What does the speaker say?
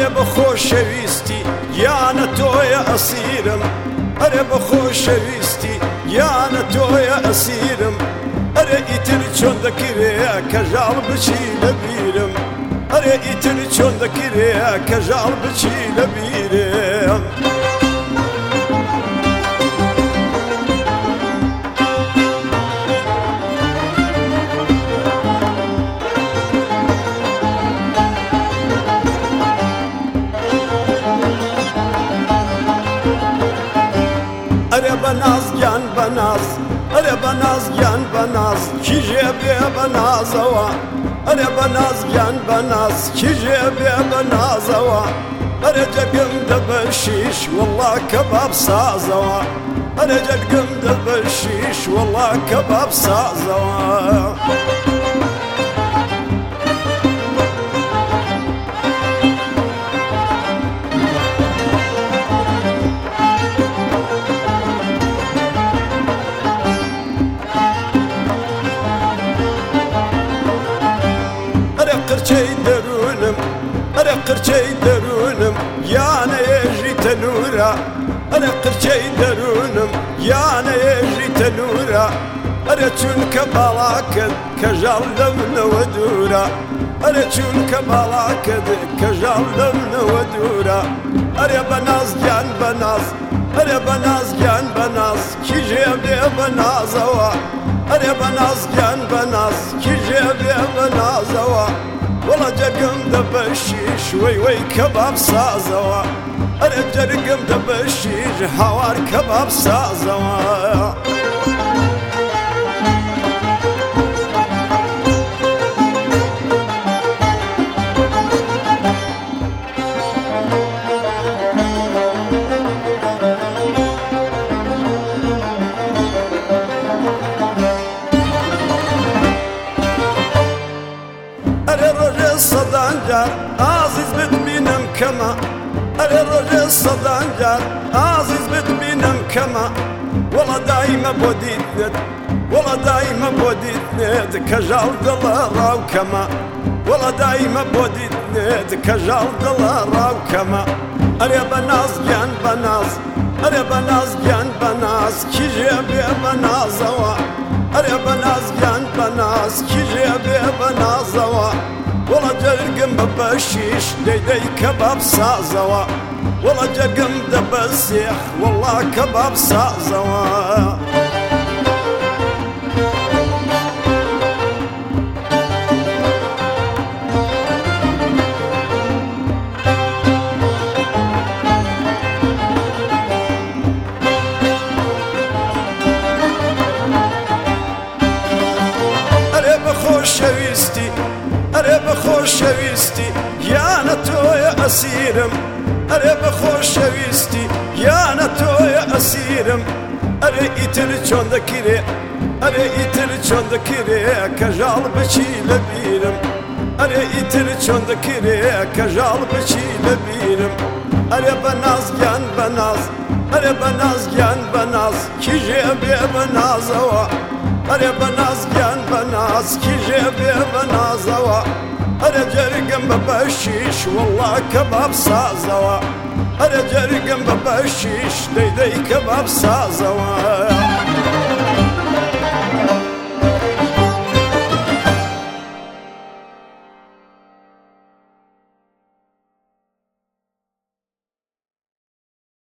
ئەرێ بە خۆشەویستی یانە تۆیە ئەسیرم ئەرێ بە خۆشەویستی یانە تۆیە ئەسیرم ئەرێ ئیتر چۆن دەکرێ کە ژاڵ بچی لە بیرم ئەرێ ئیتر چۆن دەکرێ کە ژاڵ بچی لە بیرم ئەرێ بەناز گیان بەناز ئەرێ بەناز گیان بەناز کیژێ بێ بەنازەوە ئەرێ بەناز گیان بەناز کیژێ بێ بەنازەوە ئەرێ جەرگم دەبەشیش وەڵڵا کەباب سازەوە ئەرێ جەرگم دەبەشیش وەڵڵا کەباب سازەوە قرچەی دەروونم ئەرێ قرچەی دەروونم یانە ێژی تەنورە ئەرێ قرچەی دەروونم یانە ێژی تەنورە ئەرێ چونکە باڵاکت کە ژاڵ لە منەوە دوورە ئەرێ چونکە باڵاکت کە ژاڵ لە منەوە دوورە ئەرێ بەناز گیان بەناز ئەرێ بەناز گیان بەناز کیژێ بێ بەنازەوە ئەرێ بەناز گیان بەناز کیژێ بێ بەنازەوە وەڵا جەرگم دەبەشیش وەی وەی کەباب سازەوە ئەرێ جەرگم دەبەشیش هاوار کەباب سازەوە سەدانجار ئازیز بتبینم کەمە ئەرێ ڕۆژێ سەدانجار ئازیز بتبینم کەمە وەڵا دایمە بۆ دیتنێت وەڵا دایمە بۆ دیتنێت کە ژاڵ دڵە ڕاوکەمە وەڵا دایمە بۆ دیتنێت کە ژاڵ دڵە ڕاوکەمە ئەرێ بەناز گیان بەناز ئەرێ بەناز گیان بەناز کیژێ بێ بەنازەوە ئەرێ بەناز گیان بەناز کیژێ بێ بەنازەوە وەڵا جەرگم بەبەشیش دەیدەی کەباب سازەوە وەڵا جەرگم دەبەسێخ وەڵا کەباب سازەوە ئەرێ بەخۆشەویستی ئەرێ بەخۆشەویستی یانە تۆیە ئەسیرم ئەرێ بەخۆشەویستی یانە تۆیە ئەسیرم ئەرێ ئیتر چۆن دەکرێ ئەرێ ئیتر چۆن دەکرێ کە ژاڵ بچی لە بیرم ئەرێ ئیتر چۆن دەکرێ کە ژاڵ بچی لە بیرم ئەرێ بەناز گیان بەناز ئەرێ بەناز گیان بەناز کیژێ بێ بەنازەوە ئەرێ بەناز گیان بەناز کیژێ بێ بەنازەوە ئەرێ جەرگم بەبەشیش وەڵڵا کەباب سازەوە ئەرێ جەرگم بەبەشیش دەیدەی کەباب سازەوە